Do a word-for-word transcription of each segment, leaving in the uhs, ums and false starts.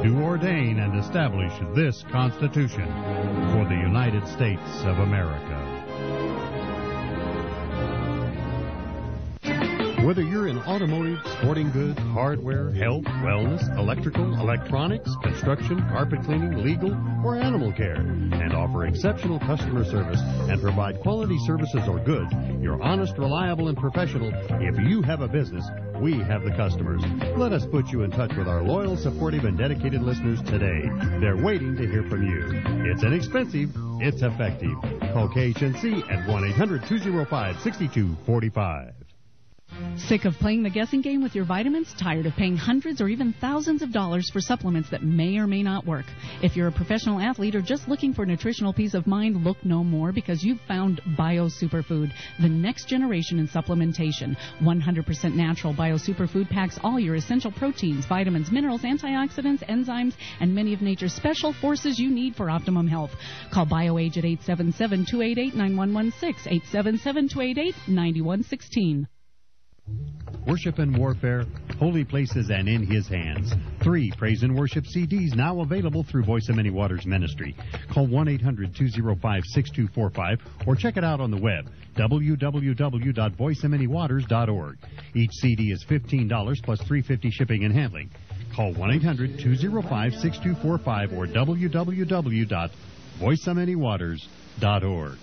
to ordain and establish this Constitution for the United States of America. Whether you're in automotive, sporting goods, hardware, health, wellness, electrical, electronics, construction, carpet cleaning, legal, or animal care, and offer exceptional customer service and provide quality services or goods, you're honest, reliable, and professional. If you have a business, we have the customers. Let us put you in touch with our loyal, supportive, and dedicated listeners today. They're waiting to hear from you. It's inexpensive. It's effective. Call K H N C at one eight hundred two oh five six two four five. Sick of playing the guessing game with your vitamins? Tired of paying hundreds or even thousands of dollars for supplements that may or may not work? If you're a professional athlete or just looking for nutritional peace of mind, look no more, because you've found Bio Superfood, the next generation in supplementation. one hundred percent natural Bio Superfood packs all your essential proteins, vitamins, minerals, antioxidants, enzymes, and many of nature's special forces you need for optimum health. Call BioAge at eight seven seven, two eight eight, nine one one six, eight seven seven, two eight eight, nine one one six. Worship and Warfare, Holy Places and In His Hands. Three Praise and Worship C Ds now available through Voice of Many Waters Ministry. Call one eight hundred two oh five six two four five or check it out on the web, w w w dot voice of many waters dot org. Each C D is fifteen dollars plus three dollars and fifty cents shipping and handling. Call one eight hundred two oh five six two four five or w w w dot voice of many waters dot org.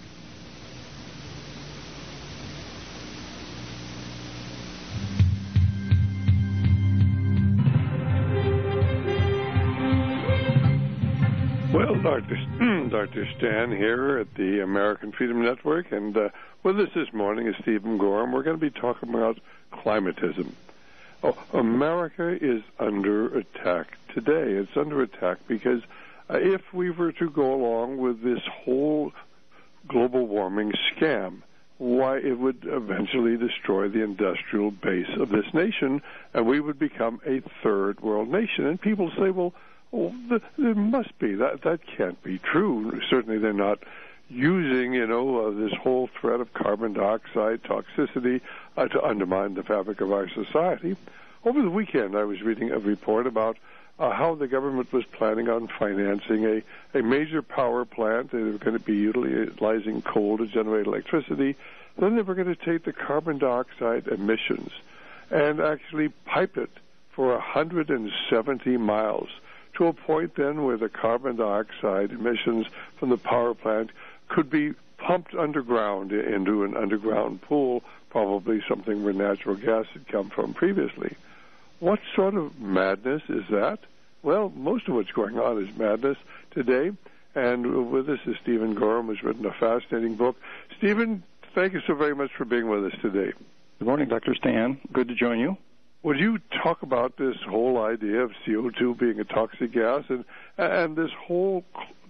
Well, Doctor Doctor Stan here at the American Freedom Network, and uh, with us this morning is Stephen Gorham. We're going to be talking about climatism. Oh, America is under attack today. It's under attack because uh, if we were to go along with this whole global warming scam, why, it would eventually destroy the industrial base of this nation, and we would become a third world nation. And people say, well, Well, there must be. That that can't be true. Certainly they're not using, you know, uh, this whole threat of carbon dioxide toxicity uh, to undermine the fabric of our society. Over the weekend, I was reading a report about uh, how the government was planning on financing a, a major power plant. They were going to be utilizing coal to generate electricity. Then they were going to take the carbon dioxide emissions and actually pipe it for one hundred seventy miles, to a point then where the carbon dioxide emissions from the power plant could be pumped underground into an underground pool, probably something where natural gas had come from previously. What sort of madness is that? Well, most of what's going on is madness today, and with us is Stephen Gorham, who's written a fascinating book. Stephen, thank you so very much for being with us today. Good morning, Doctor Stan. Good to join you. Would you talk about this whole idea of C O two being a toxic gas and and this whole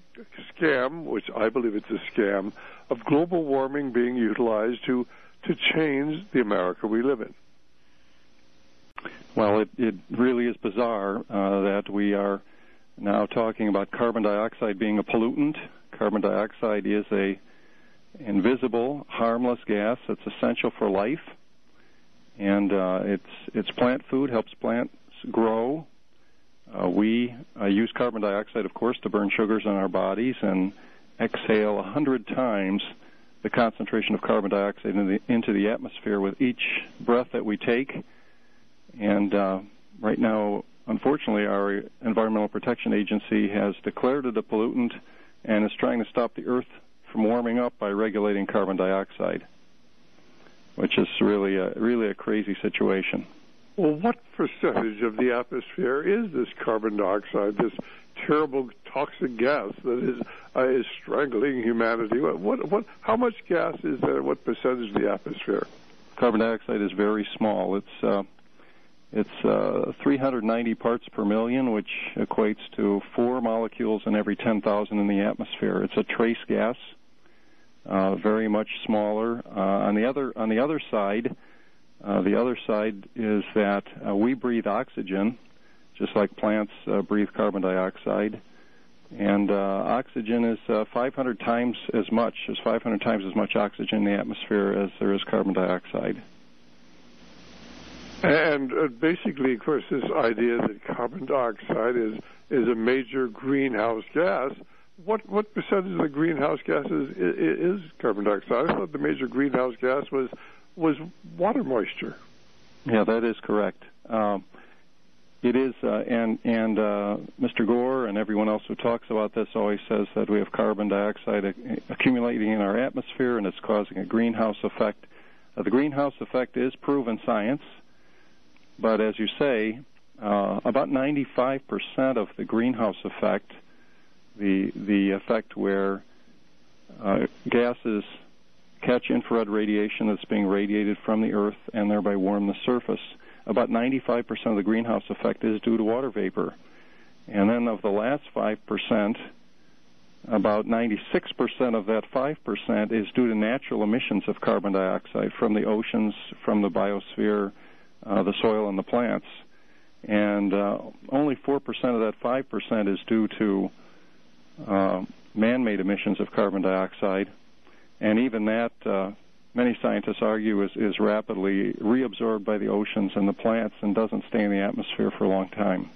scam, which I believe it's a scam, of global warming being utilized to to change the America we live in? Well, it, it really is bizarre uh, that we are now talking about carbon dioxide being a pollutant. Carbon dioxide is a invisible, harmless gas that's essential for life. And uh, it's it's plant food, helps plants grow. Uh, we uh, use carbon dioxide, of course, to burn sugars in our bodies and exhale a hundred times the concentration of carbon dioxide in the, into the atmosphere with each breath that we take. And uh, right now, unfortunately, our Environmental Protection Agency has declared it a pollutant and is trying to stop the Earth from warming up by regulating carbon dioxide, which is really a, really a crazy situation. Well, what percentage of the atmosphere is this carbon dioxide, this terrible toxic gas that is uh, is strangling humanity? What, what, what, how much gas is there? What percentage of the atmosphere? Carbon dioxide is very small. It's uh, it's uh, three hundred ninety parts per million, which equates to four molecules in every ten thousand in the atmosphere. It's a trace gas. Uh, very much smaller. Uh, on the other on the other side, uh, the other side is that uh, we breathe oxygen, just like plants uh, breathe carbon dioxide, and uh, oxygen is uh, five hundred times as much. There's five hundred times as much oxygen in the atmosphere as there is carbon dioxide. And uh, basically, of course, this idea that carbon dioxide is is a major greenhouse gas. What what percentage of the greenhouse gases is, is carbon dioxide? I thought the major greenhouse gas was was water moisture. Yeah, that is correct. Um, it is, uh, and and uh, Mister Gore and everyone else who talks about this always says that we have carbon dioxide ac- accumulating in our atmosphere, and it's causing a greenhouse effect. Uh, the greenhouse effect is proven science, but as you say, uh, about ninety-five percent of the greenhouse effect, the the effect where uh, gases catch infrared radiation that's being radiated from the Earth and thereby warm the surface, about ninety-five percent of the greenhouse effect is due to water vapor. And then of the last five percent, about ninety-six percent of that five percent is due to natural emissions of carbon dioxide from the oceans, from the biosphere, uh, the soil, and the plants. And uh, only four percent of that five percent is due to uh, man-made emissions of carbon dioxide. And even that, uh, many scientists argue, is, is rapidly reabsorbed by the oceans and the plants and doesn't stay in the atmosphere for a long time.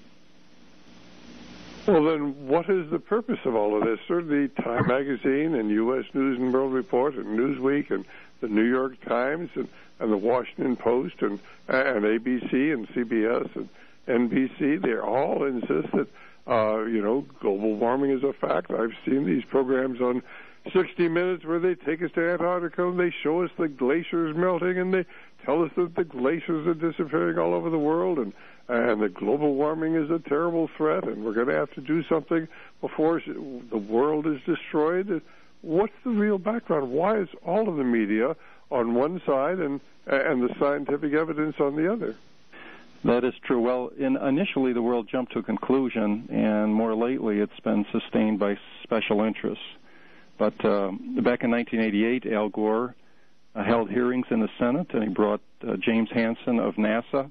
Well, then what is the purpose of all of this? Certainly Time Magazine and U S News and World Report and Newsweek and the New York Times and, and the Washington Post and, and A B C and C B S and N B C, they all insist that, uh, you know, global warming is a fact. I've seen these programs on sixty minutes where they take us to Antarctica and they show us the glaciers melting and they tell us that the glaciers are disappearing all over the world and and that global warming is a terrible threat and we're going to have to do something before the world is destroyed. What's the real background? Why is all of the media on one side and and the scientific evidence on the other? That is true. Well, in, initially the world jumped to a conclusion, and more lately it's been sustained by special interests. But uh, back in nineteen eighty-eight, Al Gore uh, held hearings in the Senate, and he brought uh, James Hansen of NASA,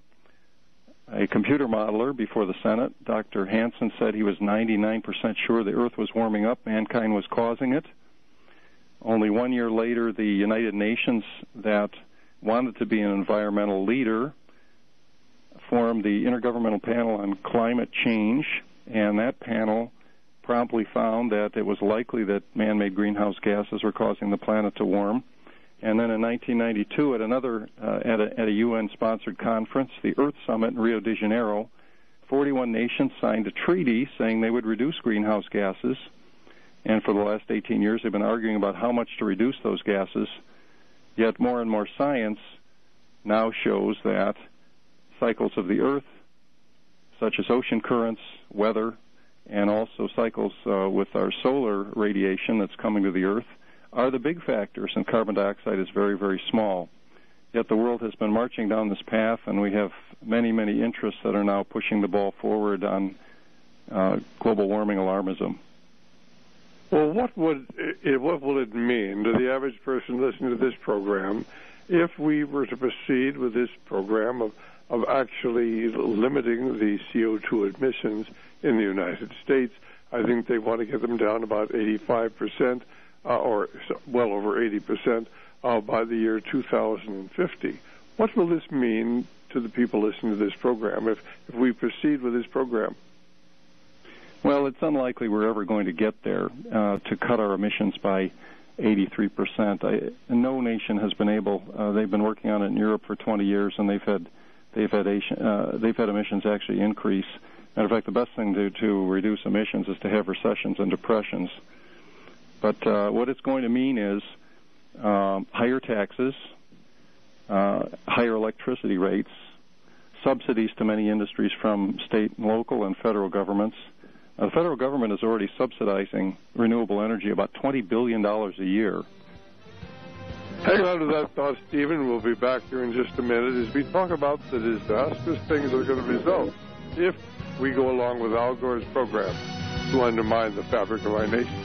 a computer modeler, before the Senate. Doctor Hansen said he was ninety-nine percent sure the Earth was warming up, mankind was causing it. Only one year later, the United Nations, that wanted to be an environmental leader, formed the Intergovernmental Panel on Climate Change, and that panel promptly found that it was likely that man-made greenhouse gases were causing the planet to warm. And then in nineteen ninety-two, at another uh, at a, at a U N-sponsored conference, the Earth Summit in Rio de Janeiro, forty-one nations signed a treaty saying they would reduce greenhouse gases. And for the last eighteen years, they've been arguing about how much to reduce those gases. Yet more and more science now shows that cycles of the Earth, such as ocean currents, weather, and also cycles uh, with our solar radiation that's coming to the Earth, are the big factors, and carbon dioxide is very, very small. Yet the world has been marching down this path, and we have many, many interests that are now pushing the ball forward on uh, global warming alarmism. Well, what would it, what will it mean to the average person listening to this program if we were to proceed with this program of, of actually limiting the C O two emissions in the United States? I think they want to get them down about eighty-five percent, uh, or well over eighty percent, uh, by the year two thousand fifty. What will this mean to the people listening to this program if, if we proceed with this program? Well, it's unlikely we're ever going to get there uh, to cut our emissions by eighty-three percent. I, no nation has been able. Uh, they've been working on it in Europe for twenty years, and they've had they've had uh, they've had emissions actually increase. Matter of fact, the best thing to, to reduce emissions is to have recessions and depressions. But uh, what it's going to mean is um, higher taxes, uh, higher electricity rates, subsidies to many industries from state and local and federal governments. Uh, the federal government is already subsidizing renewable energy about twenty billion dollars a year. Hang on to that thought, Stephen. We'll be back here in just a minute as we talk about the disastrous things that are going to result if we go along with Al Gore's program to undermine the fabric of our nation.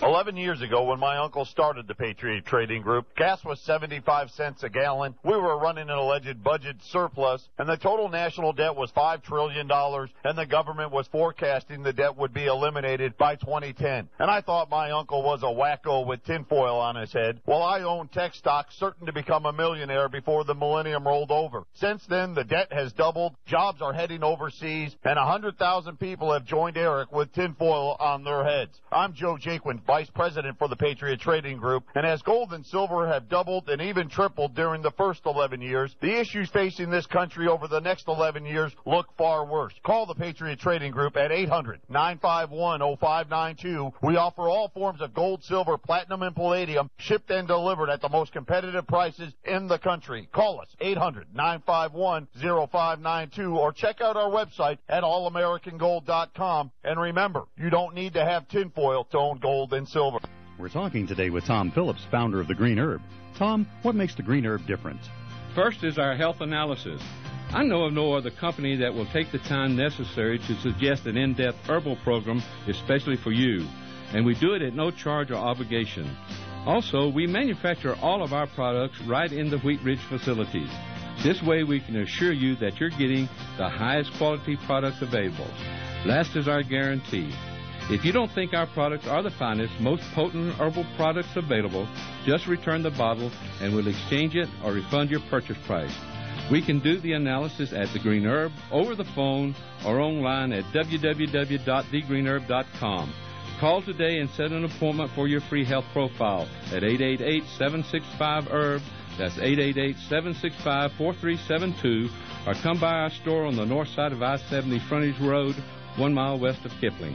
Eleven years ago, when my uncle started the Patriot Trading Group, gas was seventy-five cents a gallon. We were running an alleged budget surplus, and the total national debt was five trillion dollars, and the government was forecasting the debt would be eliminated by twenty ten. And I thought my uncle was a wacko with tinfoil on his head. Well, I owned tech stocks, certain to become a millionaire before the millennium rolled over. Since then, the debt has doubled, jobs are heading overseas, and one hundred thousand people have joined Eric with tinfoil on their heads. I'm Joe Jaquin, Vice President for the Patriot Trading Group, and as gold and silver have doubled and even tripled during the first eleven years, the issues facing this country over the next eleven years look far worse. Call the Patriot Trading Group at eight hundred, nine five one, oh five nine two. We offer all forms of gold, silver, platinum, and palladium, shipped and delivered at the most competitive prices in the country. Call us, eight hundred, nine five one, oh five nine two, or check out our website at all american gold dot com. And remember, you don't need to have tinfoil to own gold and silver. We're talking today with Tom Phillips, founder of the Green Herb. Tom, what makes the Green Herb different? First is our health analysis. I know of no other company that will take the time necessary to suggest an in-depth herbal program especially for you, and we do it at no charge or obligation. Also, we manufacture all of our products right in the Wheat Ridge facilities. This way we can assure you that you're getting the highest quality products available. Last is our guarantee. If you don't think our products are the finest, most potent herbal products available, just return the bottle and we'll exchange it or refund your purchase price. We can do the analysis at The Green Herb, over the phone, or online at w w w dot the green herb dot com. Call today and set an appointment for your free health profile at eight eight eight, seven six five, herb. That's eight eight eight, seven six five, four three seven two. Or come by our store on the north side of I seventy Frontage Road, one mile west of Kipling.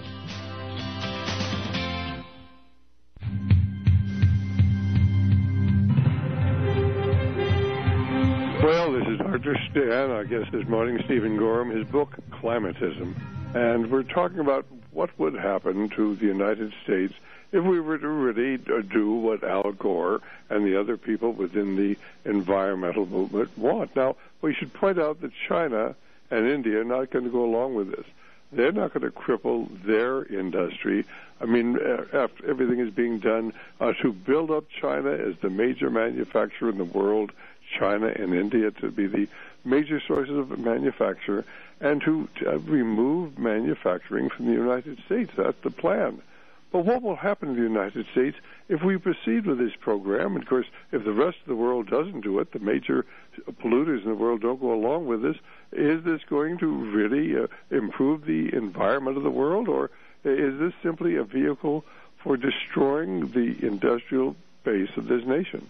Well, this is Doctor Stan. Our guest this morning, Stephen Gorham, his book, Climatism. And we're talking about what would happen to the United States if we were to really do what Al Gore and the other people within the environmental movement want. Now, we should point out that China and India are not going to go along with this. They're not going to cripple their industry. I mean, after everything is being done uh, to build up China as the major manufacturer in the world, China and India to be the major sources of manufacture, and to, to remove manufacturing from the United States. That's the plan. But what will happen in the United States if we proceed with this program? And of course, if the rest of the world doesn't do it, the major polluters in the world don't go along with this, is this going to really uh, improve the environment of the world, or is this simply a vehicle for destroying the industrial base of this nation?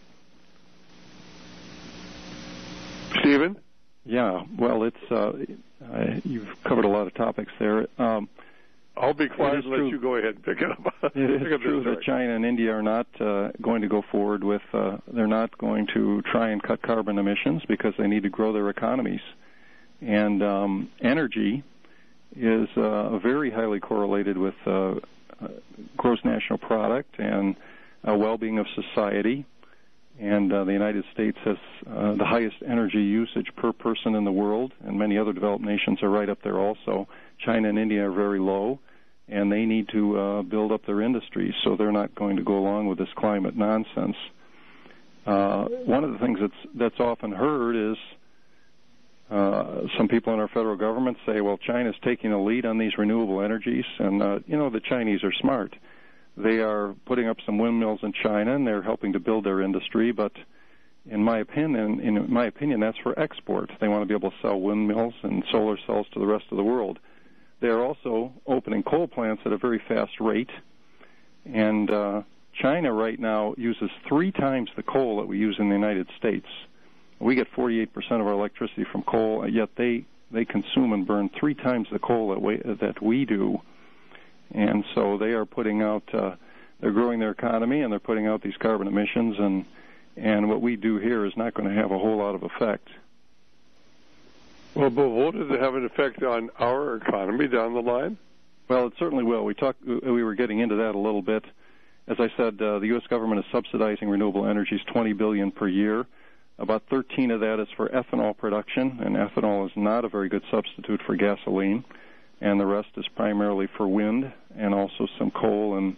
Stephen? Yeah, well, it's uh, uh, you've covered a lot of topics there. Um, I'll be quiet and let true. you go ahead and pick it up. It is pick true that China and India are not uh, going to go forward with, uh, they're not going to try and cut carbon emissions because they need to grow their economies. And um, energy is uh, very highly correlated with uh, uh, gross national product and uh, well-being of society. And uh, the United States has uh, the highest energy usage per person in the world, and many other developed nations are right up there also. China and India are very low, and they need to uh, build up their industries, so they're not going to go along with this climate nonsense. Uh, one of the things that's that's often heard is uh, some people in our federal government say, well, China's taking a lead on these renewable energies, and, uh, you know, the Chinese are smart. They are putting up some windmills in China, and they're helping to build their industry. But in my opinion, in my opinion, that's for export. They want to be able to sell windmills and solar cells to the rest of the world. They are also opening coal plants at a very fast rate. And uh, China right now uses three times the coal that we use in the United States. We get forty-eight percent of our electricity from coal, yet they, they consume and burn three times the coal that we, that we do. And so they are putting out, uh, they're growing their economy, and they're putting out these carbon emissions, and and what we do here is not going to have a whole lot of effect. Well, but won't it have an effect on our economy down the line? Well, it certainly will. We talked, we were getting into that a little bit. As I said, uh, the U S government is subsidizing renewable energies twenty billion dollars per year. About thirteen of that is for ethanol production, and ethanol is not a very good substitute for gasoline. And the rest is primarily for wind and also some coal and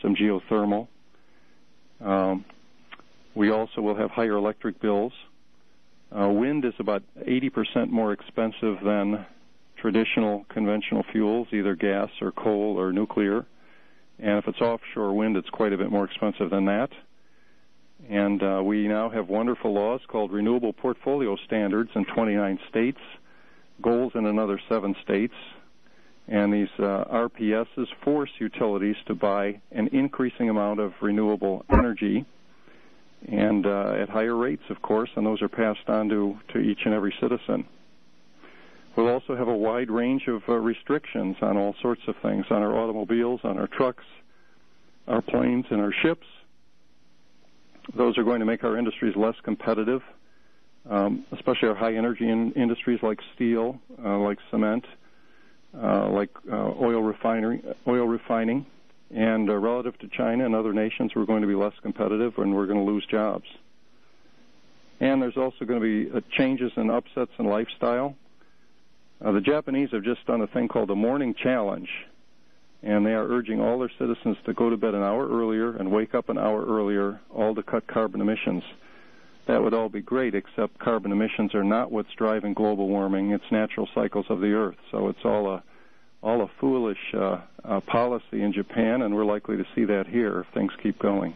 some geothermal. Um, we also will have higher electric bills. Uh, wind is about eighty percent more expensive than traditional conventional fuels, either gas or coal or nuclear. And if it's offshore wind, it's quite a bit more expensive than that. And uh, we now have wonderful laws called Renewable Portfolio Standards in twenty-nine states, goals in another seven states. And these uh, R P Ss force utilities to buy an increasing amount of renewable energy, and uh, at higher rates, of course, and those are passed on to, to each and every citizen. We'll also have a wide range of uh, restrictions on all sorts of things, on our automobiles, on our trucks, our planes, and our ships. Those are going to make our industries less competitive, um, especially our high-energy in- industries like steel, uh, like cement, uh, like uh, oil refinery, oil refining. And uh, relative to China and other nations, we're going to be less competitive, and we're going to lose jobs. And there's also going to be uh, changes in upsets in lifestyle. Uh, the Japanese have just done a thing called the Morning Challenge, and they are urging all their citizens to go to bed an hour earlier and wake up an hour earlier, all to cut carbon emissions. That would all be great, except carbon emissions are not what's driving global warming. It's natural cycles of the Earth. So it's all a all a foolish uh, uh, policy in Japan, and we're likely to see that here if things keep going.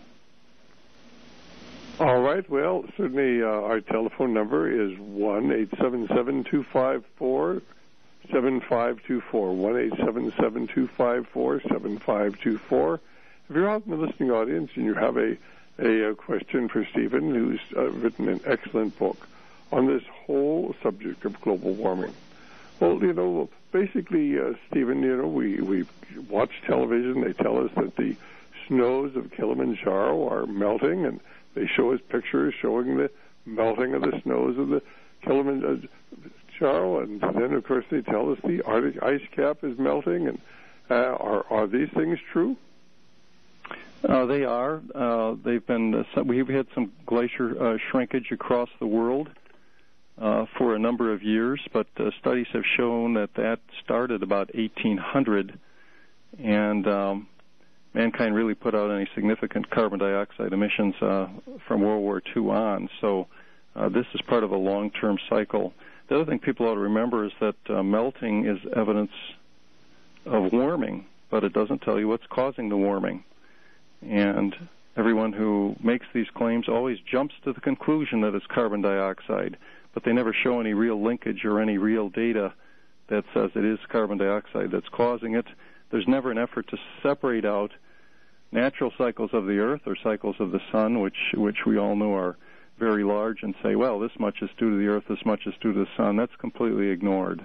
All right. Well, certainly uh, our telephone number is one eight seven seven, two five four, seven five two four, one eight seven seven, two five four, seven five two four. If you're out in the listening audience and you have a, a, a question for Stephen, who's uh, written an excellent book on this whole subject of global warming. Well, you know, basically, uh, Stephen, you know, we, we watch television. They tell us that the snows of Kilimanjaro are melting, and they show us pictures showing the melting of the snows of the Kilimanjaro, and then, of course, they tell us the Arctic ice cap is melting. And uh, are are these things true? Uh, they are. Uh, they've been. Uh, some, we've had some glacier uh, shrinkage across the world uh, for a number of years, but uh, studies have shown that that started about eighteen hundred, and um, mankind really put out any significant carbon dioxide emissions uh, from World War Two on. So uh, this is part of a long-term cycle. The other thing people ought to remember is that uh, melting is evidence of warming, but it doesn't tell you what's causing the warming. And everyone who makes these claims always jumps to the conclusion that it's carbon dioxide, but they never show any real linkage or any real data that says it is carbon dioxide that's causing it. There's never an effort to separate out natural cycles of the Earth or cycles of the Sun, which which we all know are very large, and say, well, this much is due to the Earth, this much is due to the Sun. That's completely ignored.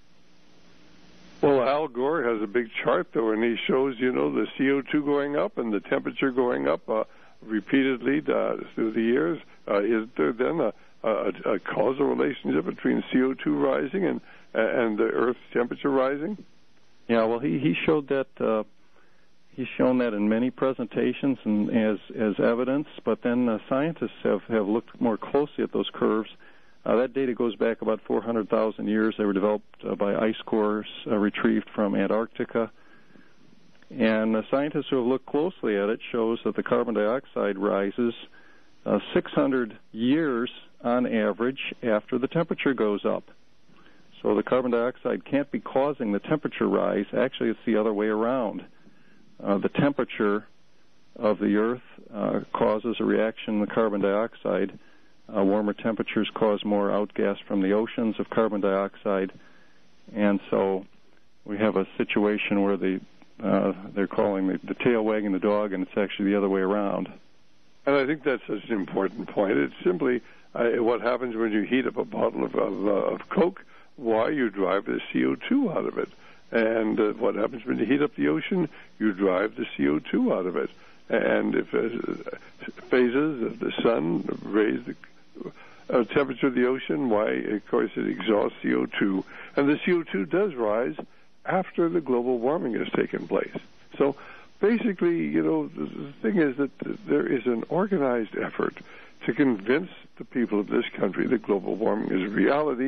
Well, Al Gore has a big chart, though, and he shows, you know, the C O two going up and the temperature going up uh, repeatedly uh, through the years. Uh, is there then a, a, a causal relationship between C O two rising and and the Earth's temperature rising? Yeah, well, he, he showed that. Uh, he's shown that in many presentations and as as evidence. But then uh, scientists have, have looked more closely at those curves. Uh, that data goes back about four hundred thousand years. They were developed uh, by ice cores uh, retrieved from Antarctica. And uh, scientists who have looked closely at it shows that the carbon dioxide rises uh, six hundred years on average after the temperature goes up. So the carbon dioxide can't be causing the temperature rise. Actually, it's the other way around. Uh, the temperature of the Earth uh, causes a reaction in the carbon dioxide. Uh, warmer temperatures cause more outgas from the oceans of carbon dioxide, and so we have a situation where the uh, they're calling the, the tail wagging the dog, and it's actually the other way around. And I think that's such an important point. It's simply uh, what happens when you heat up a bottle of, of, uh, of Coke. Why? You drive the C O two out of it. And uh, what happens when you heat up the ocean? You drive the C O two out of it. And if uh, phases of the sun raise the uh, temperature of the ocean, why, of course, it exhausts C O two. And the C O two does rise after the global warming has taken place. So basically, you know, the thing is that there is an organized effort to convince the people of this country that global warming is a reality,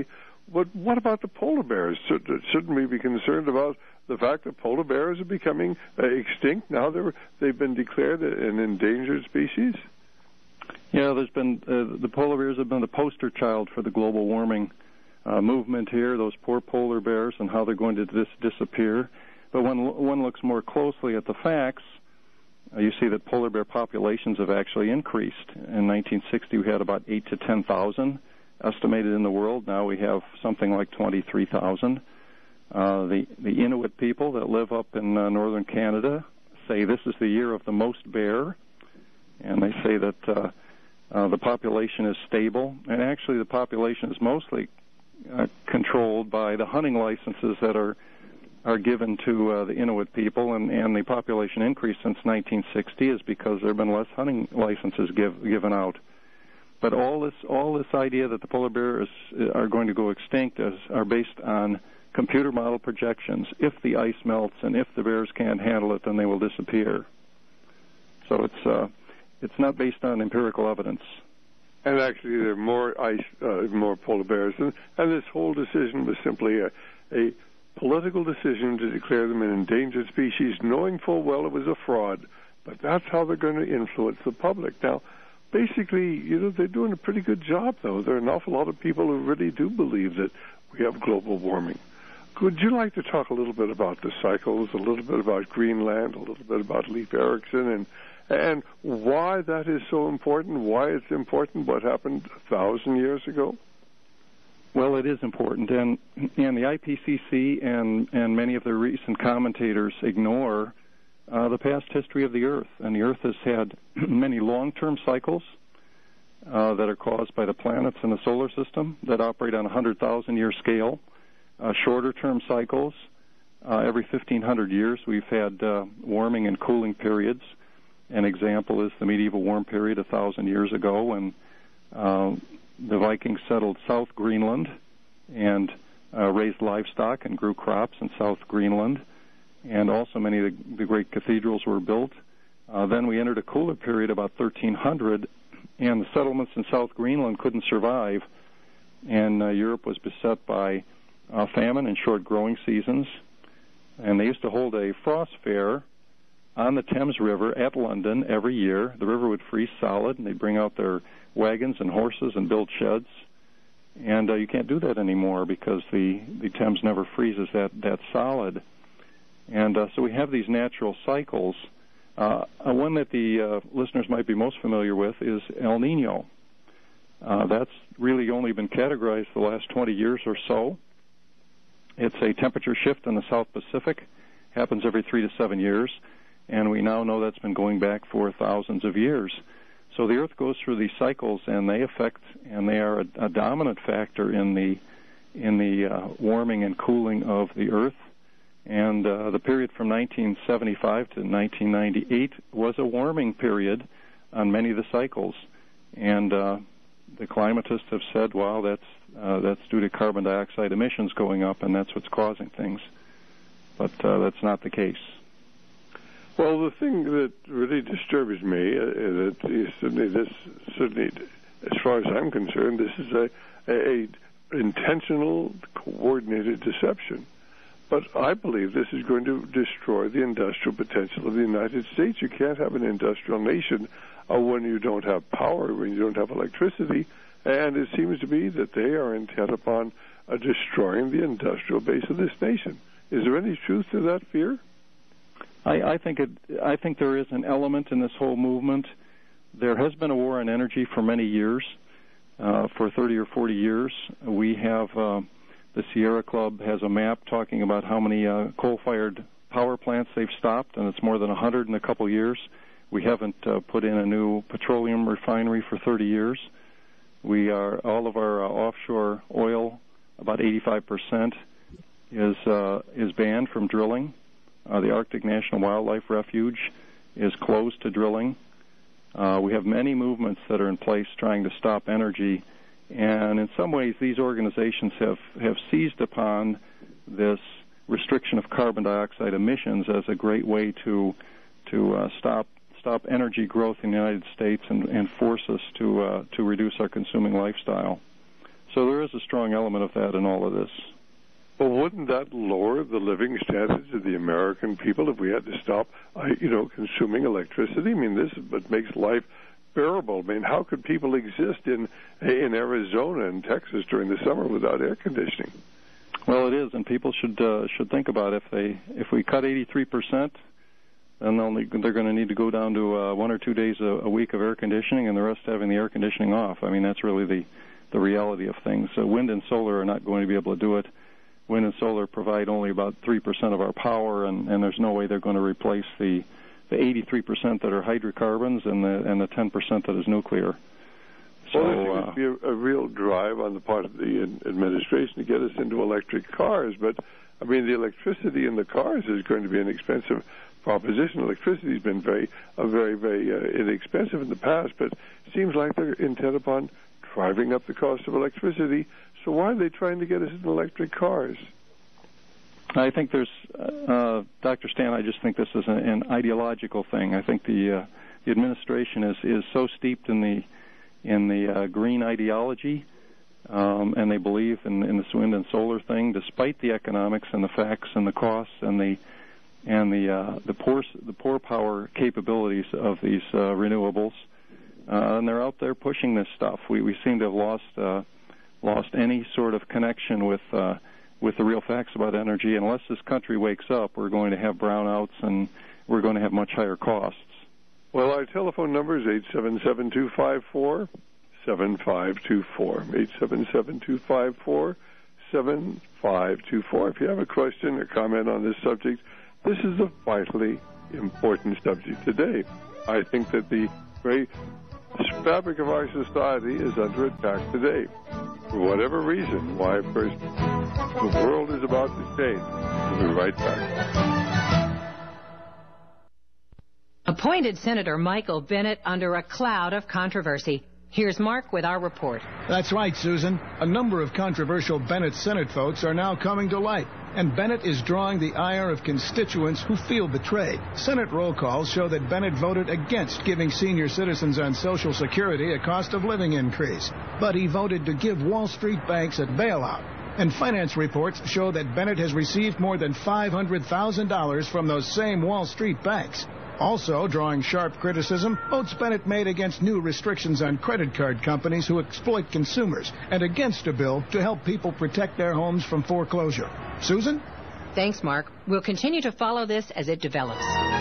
But what about the polar bears? Shouldn't we be concerned about the fact that polar bears are becoming uh, extinct? Now they're, they've been declared an endangered species? Yeah, there's been, uh, the polar bears have been the poster child for the global warming uh, movement here, those poor polar bears and how they're going to dis- disappear. But when one looks more closely at the facts, uh, you see that polar bear populations have actually increased. In nineteen sixty, we had about eight to ten thousand estimated in the world. Now we have something like twenty-three thousand. Uh, the, the Inuit people that live up in uh, northern Canada say this is the year of the most bear, and they say that uh, uh, the population is stable, and actually the population is mostly uh, controlled by the hunting licenses that are are given to uh, the Inuit people, and, and the population increase since nineteen sixty is because there have been less hunting licenses give, given out. But all this all this idea that the polar bears are going to go extinct is, are based on computer model projections. If the ice melts and if the bears can't handle it, then they will disappear. So it's uh, it's not based on empirical evidence. And actually, there are more ice, uh, more polar bears, and, and this whole decision was simply a, a political decision to declare them an endangered species, knowing full well it was a fraud. But that's how they're going to influence the public. Now, basically, you know, they're doing a pretty good job, though. There are an awful lot of people who really do believe that we have global warming. Would you like to talk a little bit about the cycles, a little bit about Greenland, a little bit about Leif Erikson, and and why that is so important, why it's important, what happened a thousand years ago? Well, it is important, and and the I P C C and, and many of the recent commentators ignore uh, the past history of the Earth. And the Earth has had many long-term cycles uh, that are caused by the planets in the solar system that operate on a one hundred thousand year scale. Uh, shorter-term cycles. Uh, every fifteen hundred years, we've had uh, warming and cooling periods. An example is the medieval warm period a thousand years ago when uh, the Vikings settled South Greenland and uh, raised livestock and grew crops in South Greenland. And also many of the, the great cathedrals were built. Uh, then we entered a cooler period about thirteen hundred, and the settlements in South Greenland couldn't survive. And uh, Europe was beset by Uh, famine and short growing seasons, and they used to hold a frost fair on the Thames River at London every year. The river would freeze solid, and they'd bring out their wagons and horses and build sheds. And uh, you can't do that anymore because the, the Thames never freezes that, that solid. And uh, so we have these natural cycles. Uh, one that the uh, listeners might be most familiar with is El Nino. Uh, that's really only been categorized the last twenty years or so. It's a temperature shift in the South Pacific, happens every three to seven years, and we now know that's been going back for thousands of years. So the Earth goes through these cycles, and they affect, and they are a, a dominant factor in the in the uh, warming and cooling of the Earth. And uh, the period from nineteen seventy-five to nineteen ninety-eight was a warming period on many of the cycles, and uh, the climatists have said, well, that's uh, that's due to carbon dioxide emissions going up, and that's what's causing things. But uh, that's not the case. Well, the thing that really disturbs me uh, is that certainly this, certainly, as far as I'm concerned, this is a, a, a intentional, coordinated deception. But I believe this is going to destroy the industrial potential of the United States. You can't have an industrial nation uh, when you don't have power, when you don't have electricity, and it seems to be that they are intent upon uh, destroying the industrial base of this nation. Is there any truth to that fear? I, I think it. I think there is an element in this whole movement. There has been a war on energy for many years, uh, for thirty or forty years. We have uh, the Sierra Club has a map talking about how many uh, coal-fired power plants they've stopped, and it's more than one hundred in a couple years. We haven't uh, put in a new petroleum refinery for thirty years. We are all of our uh, offshore oil, about eighty-five percent, is uh, is banned from drilling. Uh, the Arctic National Wildlife Refuge is closed to drilling. Uh, we have many movements that are in place trying to stop energy, and in some ways these organizations have, have seized upon this restriction of carbon dioxide emissions as a great way to to uh, stop stop energy growth in the United States and, and force us to uh, to reduce our consuming lifestyle. So there is a strong element of that in all of this. Well, wouldn't that lower the living standards of the American people if we had to stop, uh, you know, consuming electricity? I mean, this is what makes life bearable. I mean, how could people exist in in Arizona and Texas during the summer without air conditioning? Well, it is, and people should uh, should think about if they if we cut eighty-three percent, then only they're going to need to go down to uh, one or two days a, a week of air conditioning, and the rest having the air conditioning off. I mean, that's really the the reality of things. So wind and solar are not going to be able to do it. Wind and solar provide only about three percent of our power, and, and there's no way they're going to replace the the eighty-three percent that are hydrocarbons and the and the ten percent that is nuclear. So, well, there seems uh, to be a, a real drive on the part of the administration to get us into electric cars, but I mean, the electricity in the cars is going to be an expensive proposition. Electricity has been very, uh, very, very uh, inexpensive in the past, but it seems like they're intent upon driving up the cost of electricity. So why are they trying to get us in electric cars? I think there's, uh, Doctor Stan, I just think this is an, an ideological thing. I think the uh, the administration is, is so steeped in the in the uh, green ideology, um, and they believe in, in this wind and solar thing, despite the economics and the facts and the costs and the and the uh, the poor the poor power capabilities of these uh, renewables, uh, and they're out there pushing this stuff. We we seem to have lost uh, lost any sort of connection with. Uh, with the real facts about energy. Unless this country wakes up, we're going to have brownouts and we're going to have much higher costs. Well, our telephone number is eight seven seven, two five four, seven five two four, eight seven seven, two five four, seven five two four. If you have a question or comment on this subject, this is a vitally important subject today. I think that the very fabric of our society is under attack today. For whatever reason, why first the world is about to change. We'll be right back. Appointed Senator Michael Bennet under a cloud of controversy. Here's Mark with our report. That's right, Susan. A number of controversial Bennet Senate votes are now coming to light, and Bennet is drawing the ire of constituents who feel betrayed. Senate roll calls show that Bennet voted against giving senior citizens on Social Security a cost of living increase, but he voted to give Wall Street banks a bailout. And finance reports show that Bennet has received more than five hundred thousand dollars from those same Wall Street banks. Also drawing sharp criticism, votes Bennet made against new restrictions on credit card companies who exploit consumers and against a bill to help people protect their homes from foreclosure. Susan? Thanks, Mark. We'll continue to follow this as it develops.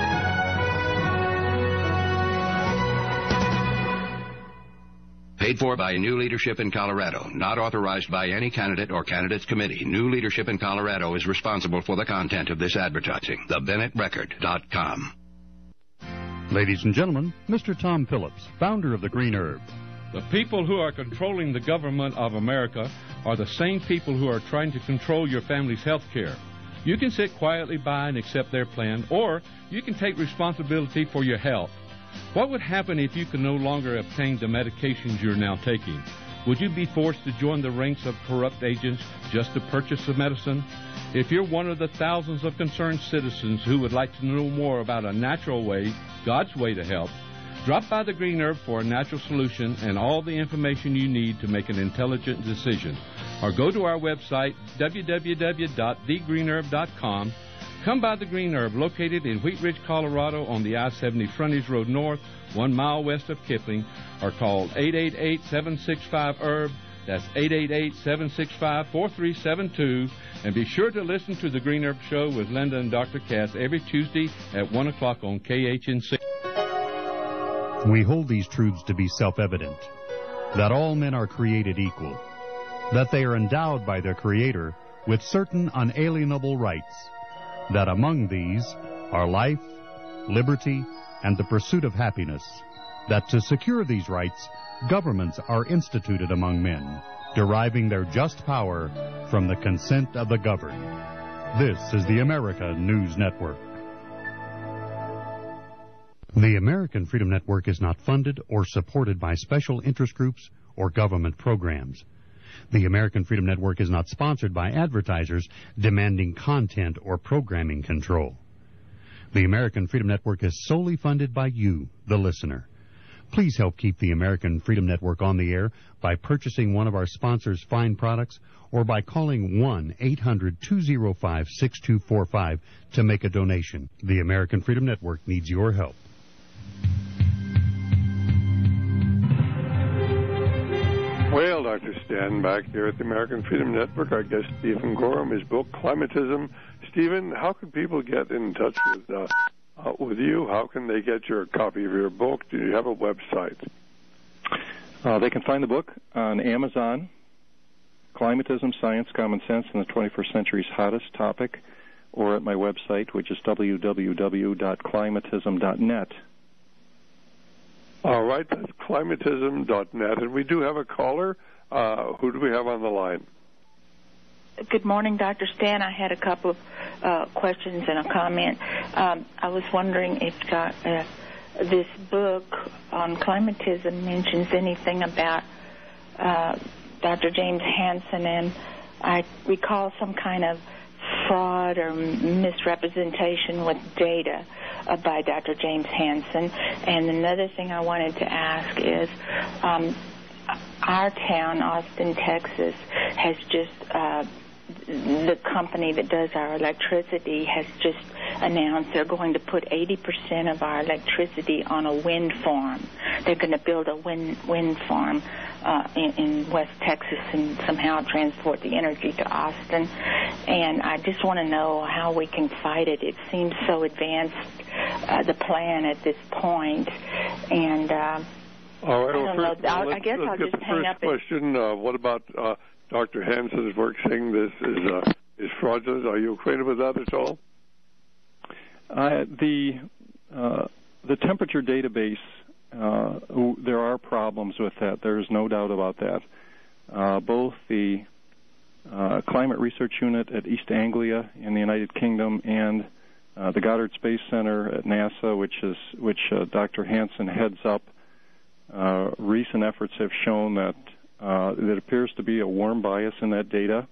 Paid for by New Leadership in Colorado. Not authorized by any candidate or candidates committee. New Leadership in Colorado is responsible for the content of this advertising. the bennett record dot com. Ladies and gentlemen, Mister Tom Phillips, founder of the Green Herb. The people who are controlling the government of America are the same people who are trying to control your family's health care. You can sit quietly by and accept their plan, or you can take responsibility for your health. What would happen if you could no longer obtain the medications you're now taking? Would you be forced to join the ranks of corrupt agents just to purchase the medicine? If you're one of the thousands of concerned citizens who would like to know more about a natural way, God's way to help, drop by the Green Herb for a natural solution and all the information you need to make an intelligent decision. Or go to our website, w w w dot the green herb dot com. Come by the Green Herb, located in Wheat Ridge, Colorado, on the I seventy Frontage Road North, one mile west of Kipling, or call eight eight eight, seven six five, herb. That's eight eight eight, seven six five, four three seven two. And be sure to listen to the Green Herb Show with Linda and Doctor Cass every Tuesday at one o'clock on K H N C. We hold these truths to be self-evident, that all men are created equal, that they are endowed by their Creator with certain unalienable rights, that among these are life, liberty, and the pursuit of happiness, that to secure these rights, governments are instituted among men, deriving their just power from the consent of the governed. This is the America News Network. The American Freedom Network is not funded or supported by special interest groups or government programs. The American Freedom Network is not sponsored by advertisers demanding content or programming control. The American Freedom Network is solely funded by you, the listener. Please help keep the American Freedom Network on the air by purchasing one of our sponsors' fine products or by calling one eight hundred two oh five six two four five to make a donation. The American Freedom Network needs your help. Well, Doctor Stan, back here at the American Freedom Network, our guest Stephen Gorham, his book, Climatism. Stephen, how can people get in touch with uh, uh, with you? How can they get your copy of your book? Do you have a website? Uh, they can find the book on Amazon, Climatism, Science, Common Sense, and the twenty-first Century's Hottest Topic, or at my website, which is w w w dot climatism dot net. All right, that's climatism dot net. And we do have a caller. Uh, who do we have on the line? Good morning, Doctor Stan. I had a couple of uh, questions and a comment. Um, I was wondering if uh, this book on climatism mentions anything about uh, Doctor James Hansen, and I recall some kind of fraud or misrepresentation with data uh, by Doctor James Hansen. And another thing I wanted to ask is um, our town, Austin, Texas, has just, uh, the company that does our electricity has just announced they're going to put eighty percent of our electricity on a wind farm. They're going to build a wind, wind farm uh, in, in West Texas and somehow transport the energy to Austin. And I just want to know how we can fight it. It seems so advanced, uh, the plan at this point. And uh, All right, I well, don't first, know. well, I'll, I guess let's I'll get just the hang first up. And, question. Uh, what about uh, Doctor Hansen's work saying this is uh, is fraudulent? Are you acquainted with that at all? Uh, the uh, the temperature database, uh, there are problems with that. There's no doubt about that. Uh, both the uh, Climate Research Unit at East Anglia in the United Kingdom and uh, the Goddard Space Center at NASA, which is which uh, Doctor Hansen heads up, uh, recent efforts have shown that uh, there appears to be a warm bias in that data.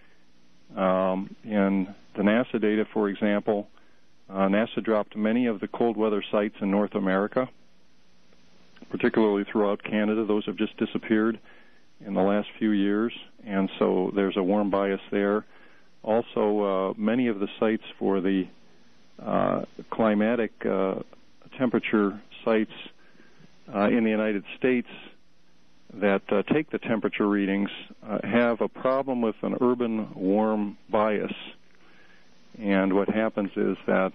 Um, in the NASA data, for example, Uh, NASA dropped many of the cold weather sites in North America, particularly throughout Canada. Those have just disappeared in the last few years, and so there's a warm bias there. Also, uh, many of the sites for the uh, climatic uh, temperature sites uh, in the United States that uh, take the temperature readings uh, have a problem with an urban warm bias. And what happens is that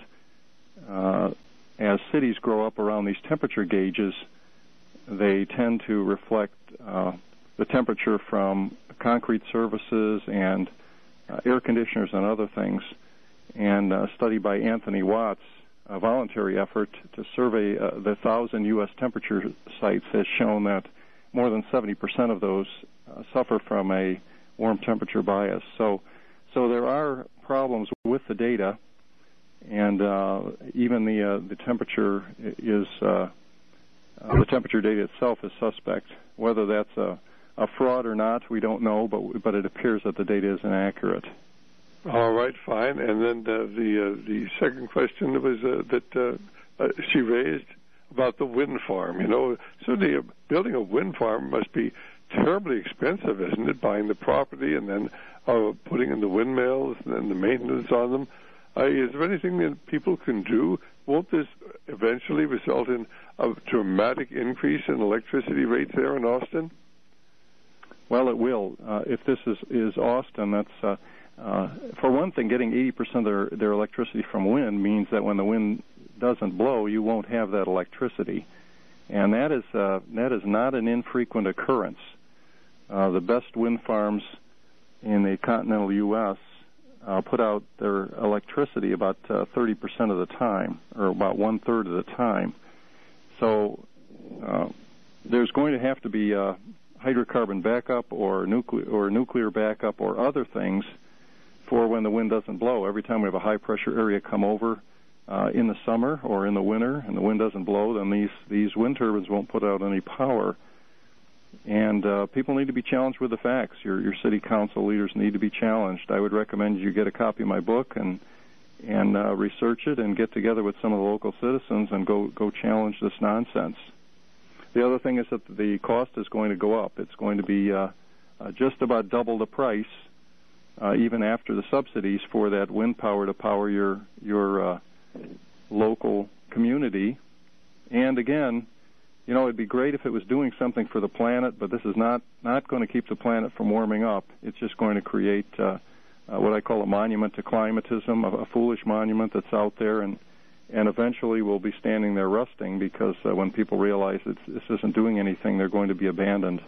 uh, as cities grow up around these temperature gauges, they tend to reflect uh, the temperature from concrete surfaces and uh, air conditioners and other things. And a study by Anthony Watts, a voluntary effort to survey uh, the one thousand U S temperature sites, has shown that more than seventy percent of those uh, suffer from a warm temperature bias. So, so there are problems with the data, and uh, even the uh, the temperature is uh, uh, the temperature data itself is suspect. Whether that's a, a fraud or not, we don't know, but but it appears that the data is inaccurate. All right, fine. And then uh, the uh, the second question was uh, that uh, uh, she raised about the wind farm. You know, certainly uh, building a wind farm must be terribly expensive, isn't it? Buying the property and then uh, putting in the windmills and then the maintenance on them. Uh, is there anything that people can do? Won't this eventually result in a dramatic increase in electricity rates there in Austin? Well, it will. Uh, if this is, is Austin, that's, uh, uh, for one thing, getting eighty percent of their, their electricity from wind means that when the wind doesn't blow, you won't have that electricity. And that is, uh, that is not an infrequent occurrence. Uh, the best wind farms in the continental U S uh, put out their electricity about uh, thirty percent of the time, or about one-third of the time. So uh, there's going to have to be uh, hydrocarbon backup or nuclear or nuclear backup or other things for when the wind doesn't blow. Every time we have a high-pressure area come over uh, in the summer or in the winter and the wind doesn't blow, then these, these wind turbines won't put out any power. And uh, people need to be challenged with the facts. Your, your city council leaders need to be challenged. I would recommend you get a copy of my book and and uh, research it and get together with some of the local citizens and go, go challenge this nonsense. the other thing is that the cost is going to go up. It's going to be uh, uh, just about double the price, uh, even after the subsidies, for that wind power to power your your uh, local community. And again, you know, it'd be great if it was doing something for the planet, but this is not, not going to keep the planet from warming up. It's just going to create uh, uh, what I call a monument to climatism, a, a foolish monument that's out there, and, and eventually will be standing there rusting because uh, when people realize that this isn't doing anything, they're going to be abandoned.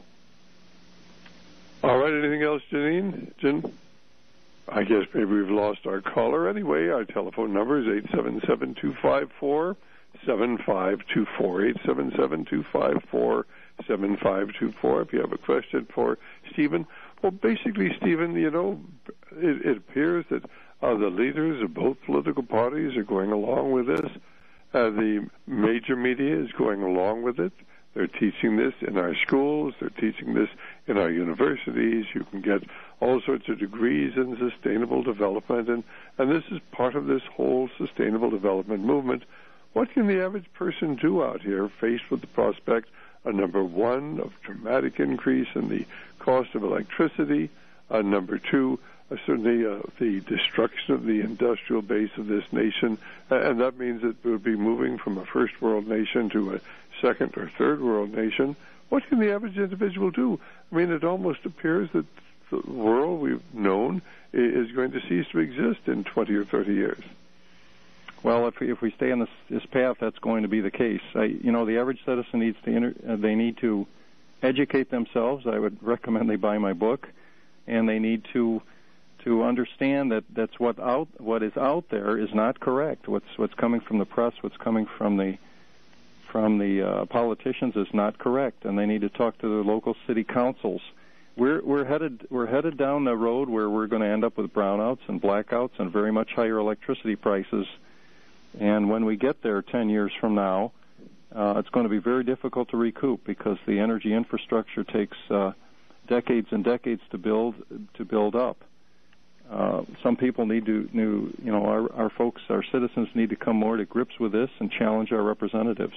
All right, anything else, Janine? Jan? I guess maybe we've lost our caller. Anyway, our telephone number is eight seven seven, two five four, seven five two four, eight seven seven, two five four, seven five two four. If you have a question for Stephen. Well, basically, Stephen, you know, it, it appears that uh, the leaders of both political parties are going along with this. Uh, the major media is going along with it. They're teaching this in our schools. They're teaching this in our universities. You can get all sorts of degrees in sustainable development, and, and this is part of this whole sustainable development movement. What can the average person do out here faced with the prospect, uh, number one, of dramatic increase in the cost of electricity, uh, number two, uh, certainly uh, the destruction of the industrial base of this nation, uh, and that means that we'll be moving from a first world nation to a second or third world nation. What can the average individual do? I mean, it almost appears that the world we've known is going to cease to exist in twenty or thirty years. Well, if we, if we stay on this, this path, that's going to be the case. I, you know, the average citizen needs to inter, uh, they need to educate themselves. I would recommend they buy my book, and they need to to understand that that's what out what is out there is not correct. What's what's coming from the press, what's coming from the from the uh, politicians is not correct, and they need to talk to their local city councils. We're we're headed we're headed down the road where we're going to end up with brownouts and blackouts and very much higher electricity prices. And when we get there ten years from now, uh, it's going to be very difficult to recoup because the energy infrastructure takes uh, decades and decades to build to build up. Uh, some people need to, new, you know, our, our folks, our citizens need to come more to grips with this and challenge our representatives.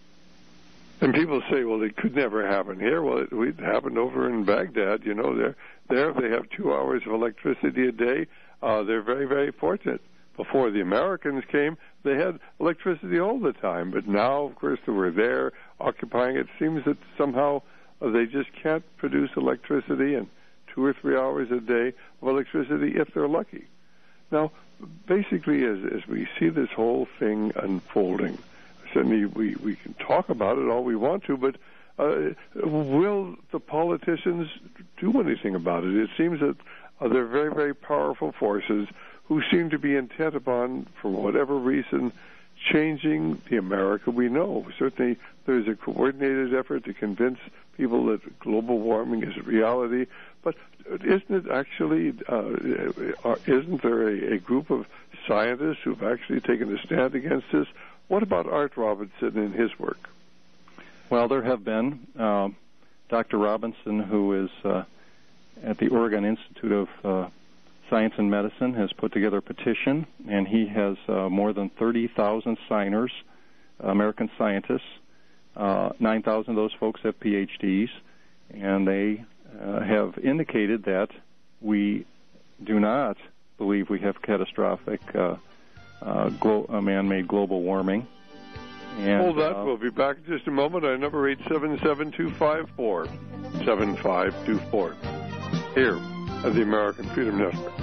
And people say, well, it could never happen here. Well, it, it happened over in Baghdad. You know, there, there if they have two hours of electricity a day, uh, they're very, very fortunate. Before the Americans came, they had electricity all the time. But now, of course, they were there occupying it. Seems that somehow uh, they just can't produce electricity in two or three hours a day of electricity if they're lucky. Now, basically, as, as we see this whole thing unfolding, certainly we, we can talk about it all we want to, but uh, will the politicians do anything about it? It seems that uh, they're very, very powerful forces who seem to be intent upon, for whatever reason, changing the America we know. Certainly, there's a coordinated effort to convince people that global warming is a reality, but isn't it actually, uh, isn't there a, a group of scientists who've actually taken a stand against this? What about Art Robinson and his work? Well, there have been. Uh, Doctor Robinson, who is uh, at the Oregon Institute of uh, Science and Medicine, has put together a petition, and he has uh, more than thirty thousand signers, American scientists. Uh, nine thousand of those folks have P H Ds, and they uh, have indicated that we do not believe we have catastrophic uh, uh, glo- uh, man-made global warming. And, Hold that. Uh, we'll be back in just a moment. Our number eight seven seven, two five four, seven five two four. Here at the American Freedom Network.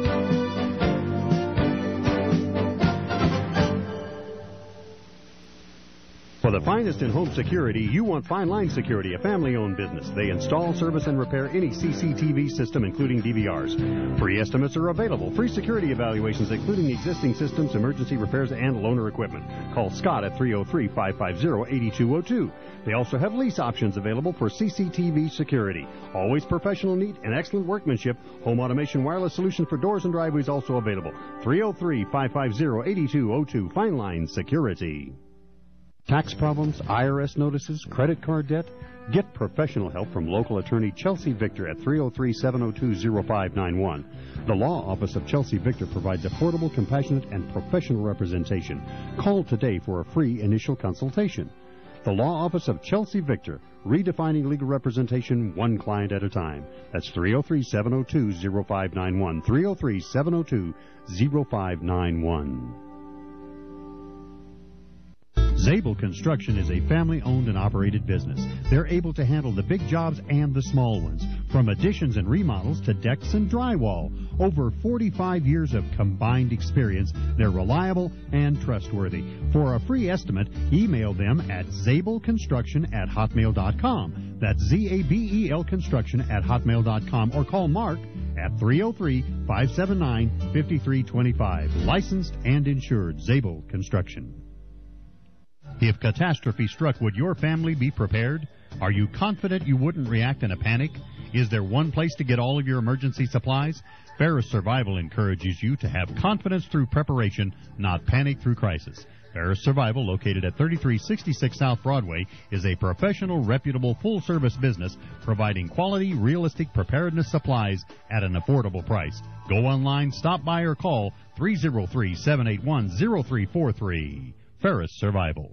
For the finest in home security, you want Fine Line Security, a family-owned business. They install, service, and repair any C C T V system, including D V Rs. Free estimates are available. Free security evaluations, including existing systems, emergency repairs, and loaner equipment. Call Scott at three oh three, five five zero, eight two oh two. They also have lease options available for C C T V security. Always professional, neat, and excellent workmanship. Home automation wireless solution for doors and driveways also available. three oh three, five five zero, eight two oh two. Fine Line Security. Tax problems, I R S notices, credit card debt? Get professional help from local attorney Chelsea Victor at three oh three, seven oh two, oh five nine one. The law office of Chelsea Victor provides affordable, compassionate, and professional representation. Call today for a free initial consultation. The Law Office of Chelsea Victor, redefining legal representation one client at a time. That's three oh three, seven oh two, oh five nine one, three oh three, seven oh two, oh five nine one. Zabel Construction is a family-owned and operated business. They're able to handle the big jobs and the small ones, from additions and remodels to decks and drywall. Over forty-five years of combined experience, they're reliable and trustworthy. For a free estimate, email them at zabelconstruction at hotmail dot com. That's Z A B E L construction at hotmail dot com, or call Mark at three oh three, five seven nine, five three two five. Licensed and insured. Zabel Construction. If catastrophe struck, would your family be prepared? Are you confident you wouldn't react in a panic? Is there one place to get all of your emergency supplies? Ferris Survival encourages you to have confidence through preparation, not panic through crisis. Ferris Survival, located at thirty-three sixty-six South Broadway, is a professional, reputable, full-service business providing quality, realistic preparedness supplies at an affordable price. Go online, stop by, or call three oh three, seven eight one, oh three four three. Ferris Survival.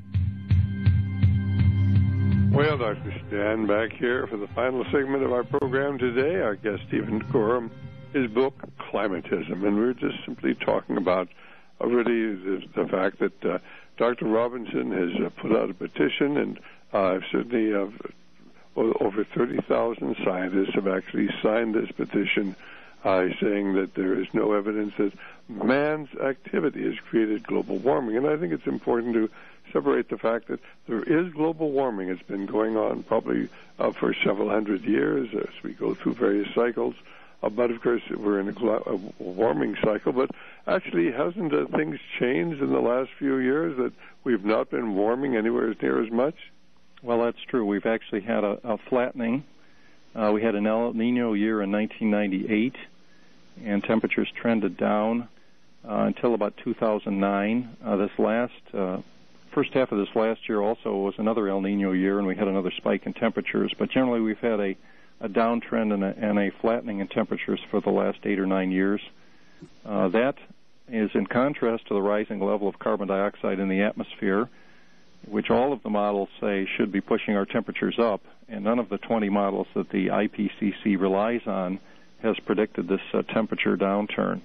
Well, Doctor Stan, back here for the final segment of our program today. Our guest, Stephen Gorham, his book, Climatism. And we're just simply talking about uh, really the, the fact that uh, Doctor Robinson has uh, put out a petition, and uh, certainly uh, over thirty thousand scientists have actually signed this petition uh, saying that there is no evidence that man's activity has created global warming. And I think it's important to separate the fact that there is global warming. It's been going on probably uh, for several hundred years as we go through various cycles. Uh, but, of course, we're in a, glo- a warming cycle. But actually, hasn't uh, things changed in the last few years that we've not been warming anywhere near as much? Well, that's true. We've actually had a, a flattening. Uh, we had an El Nino year in nineteen ninety-eight, and temperatures trended down uh, until about two thousand nine. Uh, this last... Uh, First half of this last year also was another El Nino year, and we had another spike in temperatures. But generally, we've had a, a downtrend and a, and a flattening in temperatures for the last eight or nine years. Uh, that is in contrast to the rising level of carbon dioxide in the atmosphere, which all of the models say should be pushing our temperatures up, and none of the twenty models that the I P C C relies on has predicted this uh, temperature downturn.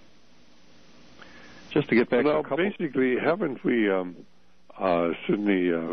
Just to get back well, to a couple... basically, haven't we... Um Uh, certainly, uh,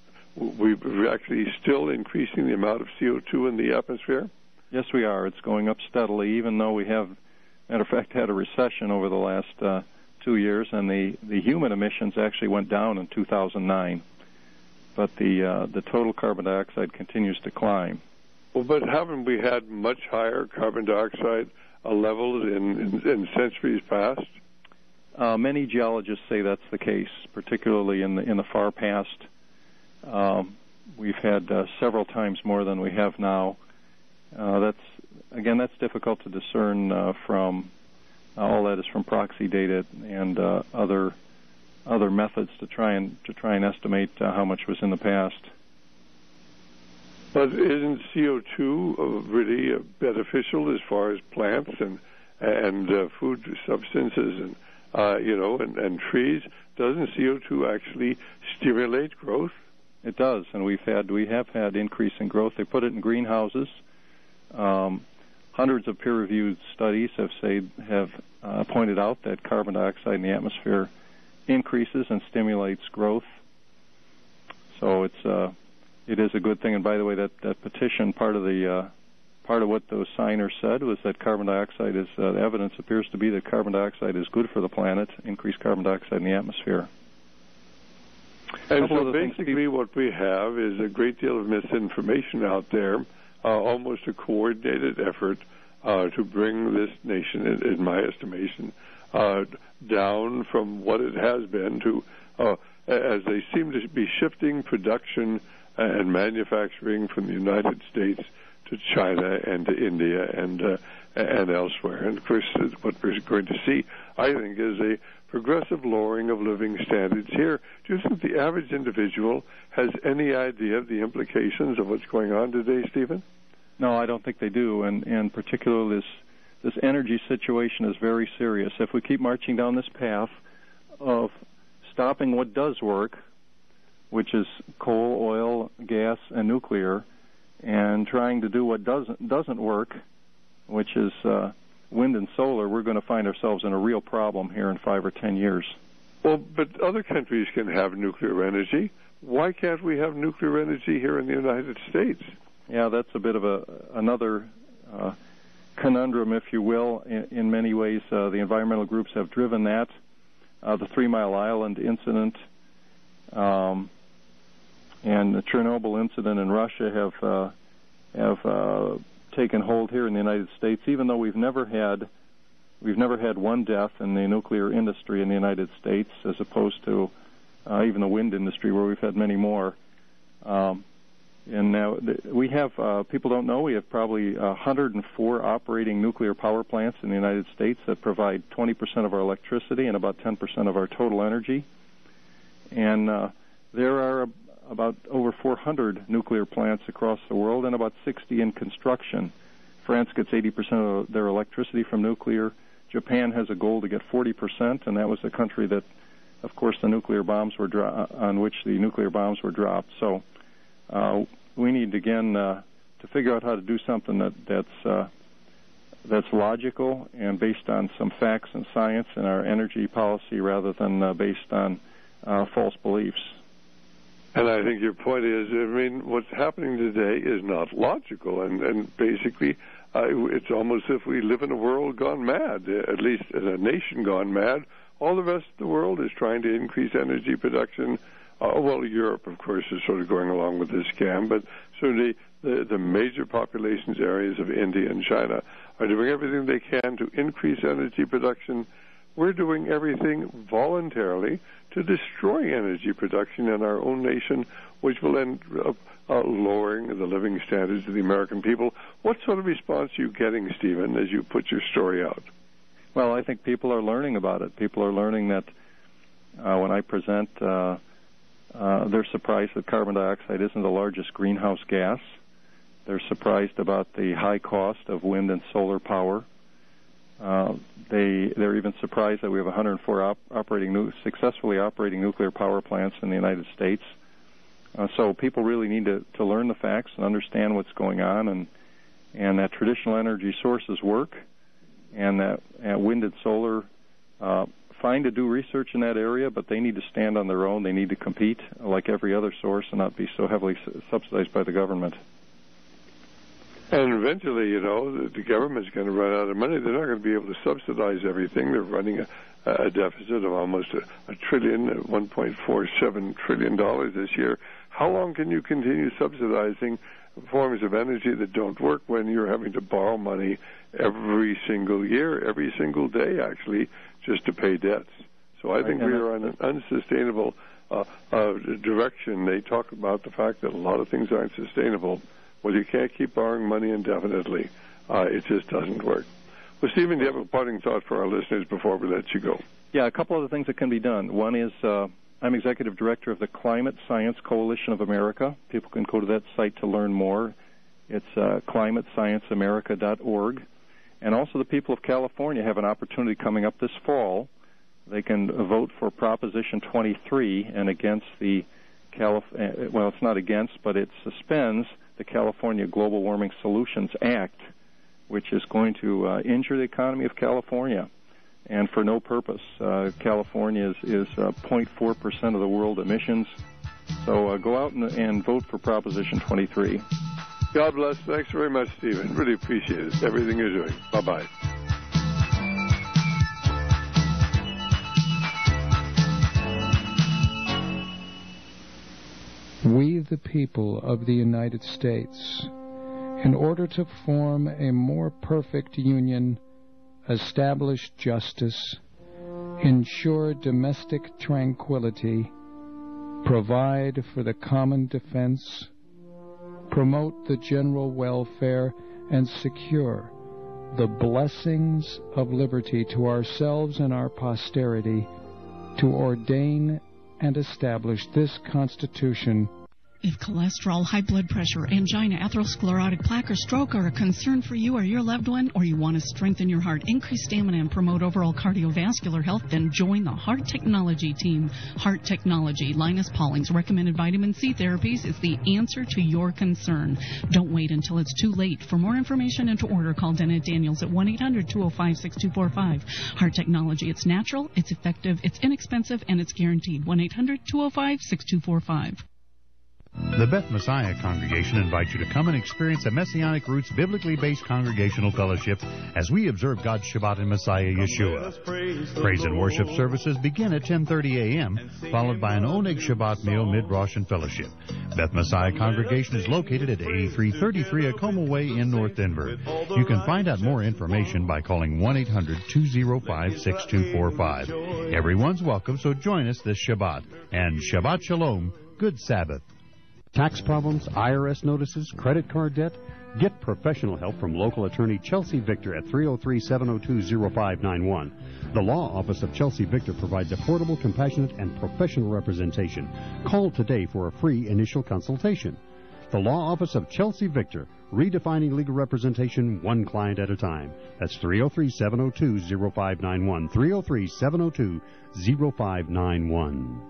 we're actually still increasing the amount of C O two in the atmosphere? Yes, we are. It's going up steadily, even though we have, matter of fact, had a recession over the last uh, two years, and the, the human emissions actually went down in two thousand nine. But the uh, the total carbon dioxide continues to climb. Well, but haven't we had much higher carbon dioxide uh, levels in, in, in centuries past? Uh, many geologists say that's the case, particularly in the in the far past. Um, we've had uh, several times more than we have now. Uh, that's again, that's difficult to discern uh, from uh, all that is from proxy data and uh, other other methods to try and to try and estimate uh, how much was in the past. But isn't C O two uh, really uh, beneficial as far as plants and and uh, food substances and Uh, you know, and, and trees? Doesn't C O two actually stimulate growth? It does, and we've had we have had increase in growth. They put it in greenhouses. Um, hundreds of peer-reviewed studies have say have uh, pointed out that carbon dioxide in the atmosphere increases and stimulates growth. So it's uh, it is a good thing. And by the way, that, that petition, part of the uh, Part of what those signers said was that carbon dioxide is, uh, the evidence appears to be that carbon dioxide is good for the planet, increased carbon dioxide in the atmosphere. And so basically what we have is a great deal of misinformation out there, uh, almost a coordinated effort uh, to bring this nation, in, in my estimation, uh, down from what it has been to, uh, as they seem to be shifting production and manufacturing from the United States to China and to India and uh, and elsewhere. And of course, what we're going to see, I think, is a progressive lowering of living standards here. Do you think the average individual has any idea of the implications of what's going on today, Stephen? No, I don't think they do, and and particularly this this energy situation is very serious. If we keep marching down this path of stopping what does work, which is coal, oil, gas, and nuclear, and trying to do what doesn't doesn't work, which is uh, wind and solar, we're going to find ourselves in a real problem here in five or ten years. Well, but other countries can have nuclear energy. Why can't we have nuclear energy here in the United States? Yeah, that's a bit of a another uh, conundrum, if you will. In, in many ways, uh, the environmental groups have driven that. Uh, the Three Mile Island incident um, and the Chernobyl incident in Russia have uh, have uh, taken hold here in the United States. Even though we've never had we've never had one death in the nuclear industry in the United States, as opposed to uh, even the wind industry, where we've had many more. Um, and now th- we have uh, people don't know we have probably one hundred four operating nuclear power plants in the United States that provide twenty percent of our electricity and about ten percent of our total energy. And uh, there are about over four hundred nuclear plants across the world and about sixty in construction. France gets eighty percent of their electricity from nuclear. Japan has a goal to get forty percent, and that was the country that, of course, the nuclear bombs were dro- on which the nuclear bombs were dropped. So uh, we need, again, uh, to figure out how to do something that, that's uh, that's logical and based on some facts and science in our energy policy rather than uh, based on uh, false beliefs. And I think your point is, I mean, what's happening today is not logical, and, and basically uh, it's almost as if we live in a world gone mad, at least in a nation gone mad. All the rest of the world is trying to increase energy production. Uh, well, Europe, of course, is sort of going along with this scam, but certainly the, the major populations areas of India and China are doing everything they can to increase energy production. We're doing everything voluntarily to destroy energy production in our own nation, which will end up uh, lowering the living standards of the American people. What sort of response are you getting, Stephen, as you put your story out? Well, I think people are learning about it. People are learning that uh, when I present, uh, uh, they're surprised that carbon dioxide isn't the largest greenhouse gas. They're surprised about the high cost of wind and solar power. Uh, they, they're even surprised that we have one hundred four op- operating nu- successfully operating nuclear power plants in the United States. Uh, so people really need to, to learn the facts and understand what's going on, and and that traditional energy sources work, and that uh, wind and solar, uh, fine to do research in that area, but they need to stand on their own. They need to compete like every other source and not be so heavily su- subsidized by the government. And eventually, you know, the, the government's going to run out of money. They're not going to be able to subsidize everything. They're running a, a deficit of almost a, a trillion, one point four seven trillion dollars this year. How long can you continue subsidizing forms of energy that don't work when you're having to borrow money every single year, every single day, actually, just to pay debts? So I think we are on an unsustainable uh, uh, direction. They talk about the fact that a lot of things aren't sustainable. Well, you can't keep borrowing money indefinitely. Uh, it just doesn't work. Well, Stephen, do you have a parting thought for our listeners before we let you go? Yeah, a couple of the things that can be done. One is uh, I'm executive director of the Climate Science Coalition of America. People can go to that site to learn more. It's uh, climate science america dot org. And also the people of California have an opportunity coming up this fall. They can vote for Proposition twenty-three and against the Calif- well, it's not against, but it suspends the California Global Warming Solutions Act, which is going to uh, injure the economy of California, and for no purpose. Uh, California is, is uh, zero point four percent of the world emissions. So uh, go out and, and vote for Proposition twenty-three. God bless. Thanks very much, Stephen. Really appreciate it. Everything you're doing. Bye-bye. We, the people of the United States, in order to form a more perfect union, establish justice, ensure domestic tranquility, provide for the common defense, promote the general welfare, and secure the blessings of liberty to ourselves and our posterity, to ordain and establish this Constitution If cholesterol, high blood pressure, angina, atherosclerotic plaque, or stroke are a concern for you or your loved one, or you want to strengthen your heart, increase stamina, and promote overall cardiovascular health, then join the Heart Technology team. Heart Technology, Linus Pauling's recommended vitamin C therapies, is the answer to your concern. Don't wait until it's too late. For more information and to order, call Dennett Daniels at one eight hundred two oh five six two four five. Heart Technology, it's natural, it's effective, it's inexpensive, and it's guaranteed. one eight hundred two oh five six two four five. The Beth Messiah Congregation invites you to come and experience a Messianic Roots biblically based congregational fellowship as we observe God's Shabbat in Messiah Yeshua. Praise and worship services begin at ten thirty a.m., followed by an Oneg Shabbat meal mid-Rosh and fellowship. Beth Messiah Congregation is located at eighty-three thirty-three Acoma Way in North Denver. You can find out more information by calling one eight hundred two oh five six two four five. Everyone's welcome, so join us this Shabbat. And Shabbat Shalom, good Sabbath. Tax problems, I R S notices, credit card debt? Get professional help from local attorney Chelsea Victor at three oh three, seven oh two, oh five nine one. The law office of Chelsea Victor provides affordable, compassionate, and professional representation. Call today for a free initial consultation. The law office of Chelsea Victor, redefining legal representation one client at a time. That's three oh three, seven oh two, oh five nine one, three oh three, seven oh two, oh five nine one.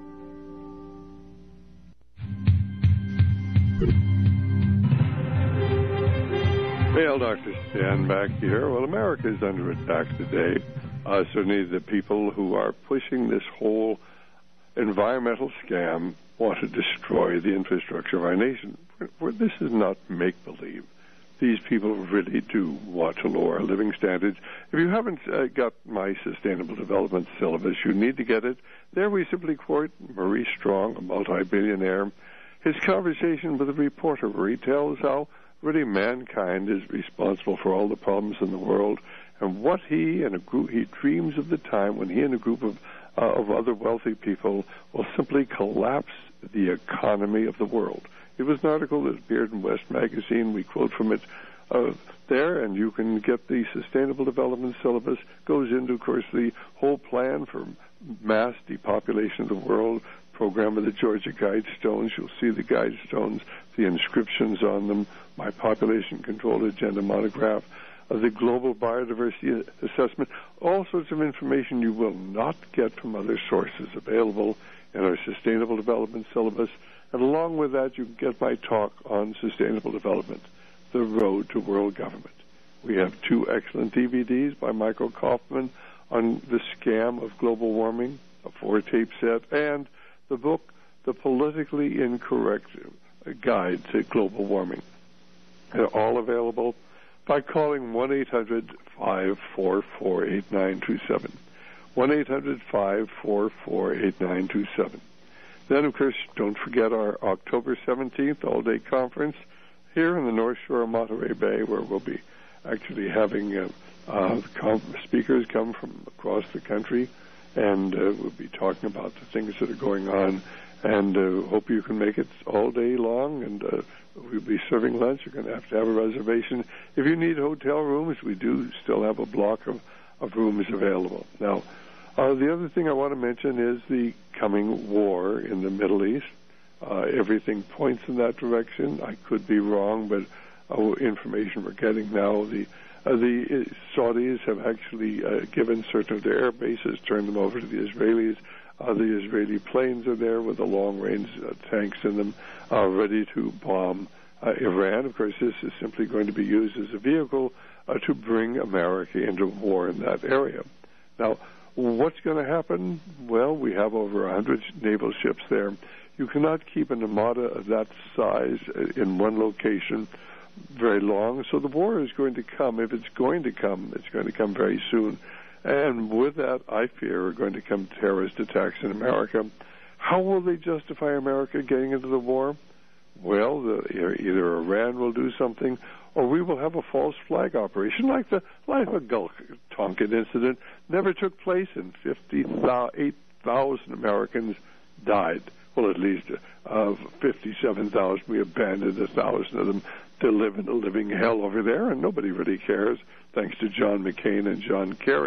Well, Doctor Stan back here. Well, America is under attack today. Uh, certainly the people who are pushing this whole environmental scam want to destroy the infrastructure of our nation. This is not make-believe. These people really do want to lower our living standards. If you haven't uh, got my Sustainable Development Syllabus, you need to get it. There we simply quote Maurice Strong, a multi-billionaire, his conversation with a reporter where he tells how really mankind is responsible for all the problems in the world, and what he and a group, he dreams of the time when he and a group of, uh, of other wealthy people will simply collapse the economy of the world. It was an article that appeared in West Magazine. We quote from it uh, there, and you can get the Sustainable Development Syllabus. Goes into, of course, the whole plan for mass depopulation of the world, program of the Georgia Guidestones. You'll see the Guidestones, the inscriptions on them, my Population Control Agenda monograph, uh, the Global Biodiversity Assessment, all sorts of information you will not get from other sources available in our Sustainable Development Syllabus. And along with that, you can get my talk on sustainable development, The Road to World Government. We have two excellent D V Ds by Michael Kaufman on the scam of global warming, a four-tape set, and the book, The Politically Incorrect Guide to Global Warming. They're all available by calling one eight hundred five four four eight nine two seven. one eight hundred five four four eight nine two seven. Then, of course, don't forget our October seventeenth all-day conference here in the North Shore of Monterey Bay, where we'll be actually having uh, uh, speakers come from across the country, and uh, we'll be talking about the things that are going on, and uh, hope you can make it all day long, and uh, we'll be serving lunch. You're going to have to have a reservation. If you need hotel rooms, we do still have a block of, of rooms available. Now, Uh, the other thing I want to mention is the coming war in the Middle East. Uh, everything points in that direction. I could be wrong, but uh, information we're getting now, the uh, the Saudis have actually uh, given certain of their air bases, turned them over to the Israelis. Uh, the Israeli planes are there with the long-range uh, tanks in them, uh, ready to bomb uh, Iran. Of course, this is simply going to be used as a vehicle uh, to bring America into war in that area. Now, what's going to happen? Well, we have over one hundred naval ships there. You cannot keep an armada of that size in one location very long, so the war is going to come. If it's going to come, it's going to come very soon. And with that, I fear, are going to come terrorist attacks in America. How will they justify America getting into the war? Well, the, either Iran will do something, or we will have a false flag operation, like the Lima Gulf Tonkin incident. Never took place, and fifty-eight thousand Americans died. Well, at least uh, fifty-seven thousand. We abandoned a thousand of them to live in a living hell over there, and nobody really cares, thanks to John McCain and John Kerry.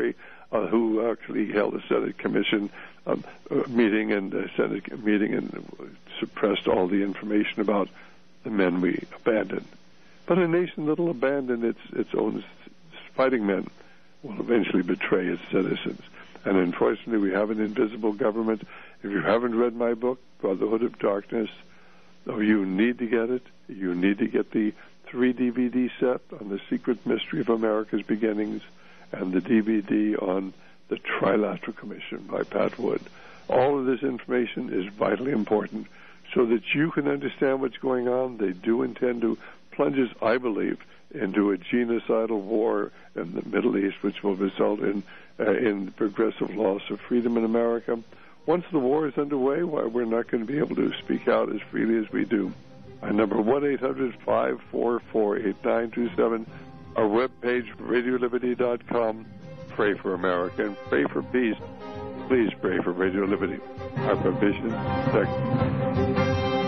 uh, who actually held a Senate commission um, uh, meeting and a Senate meeting and suppressed all the information about the men we abandoned. But a nation that'll abandon its its own fighting men will eventually betray its citizens. And unfortunately, we have an invisible government. If you haven't read my book, Brotherhood of Darkness, oh, you need to get it. You need to get the three D V D set on the secret mystery of America's beginnings and the D V D on the Trilateral Commission by Pat Wood. All of this information is vitally important so that you can understand what's going on. They do intend to plunge us, I believe, into a genocidal war in the Middle East, which will result in uh, in progressive loss of freedom in America. Once the war is underway, why, we're not going to be able to speak out as freely as we do. Our number one eight hundred five four four eight nine two seven. Our webpage, radio liberty dot com. Pray for America and pray for peace. Please pray for Radio Liberty. Our provision, protect.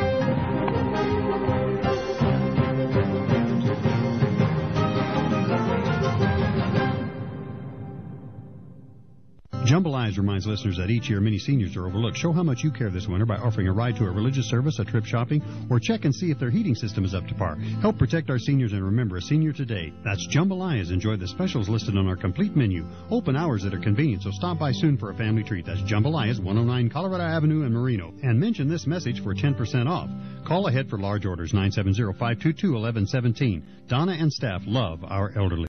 Jambalaya reminds listeners that each year many seniors are overlooked. Show how much you care this winter by offering a ride to a religious service, a trip shopping, or check and see if their heating system is up to par. Help protect our seniors and remember a senior today. That's Jambalaya. Enjoy the specials listed on our complete menu. Open hours that are convenient, so stop by soon for a family treat. That's Jambalaya, one oh nine Colorado Avenue in Marino. And mention this message for ten percent off. Call ahead for large orders, nine seven zero, five two two, one one one seven. Donna and staff love our elderly.